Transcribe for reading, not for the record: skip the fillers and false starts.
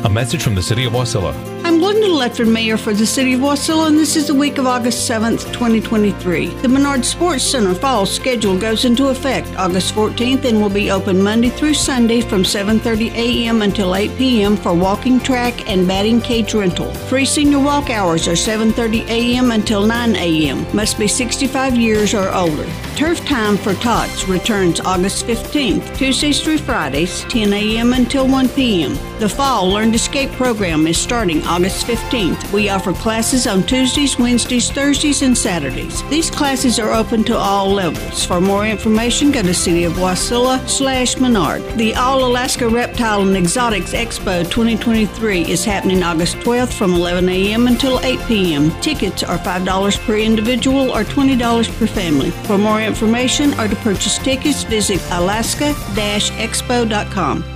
A message from the City of Wasilla. I'm Glenda Ledford, Mayor for the City of Wasilla, and this is the week of August 7th, 2023. The Menard Sports Center fall schedule goes into effect August 14th and will be open Monday through Sunday from 7:30 a.m. until 8 p.m. for walking track and batting cage rental. Free senior walk hours are 7:30 a.m. until 9 a.m. Must be 65 years or older. Turf Time for Tots returns August 15th, Tuesdays through Fridays, 10 a.m. until 1 p.m. The Fall Learn to Skate program is starting August 15th. We offer classes on Tuesdays, Wednesdays, Thursdays, and Saturdays. These classes are open to all levels. For more information, go to cityofwasilla.com/Menard. The All-Alaska Reptile and Exotics Expo 2023 is happening August 12th from 11 a.m. until 8 p.m. Tickets are $5 per individual or $20 per family. For more information or to purchase tickets, visit alaska-expo.com.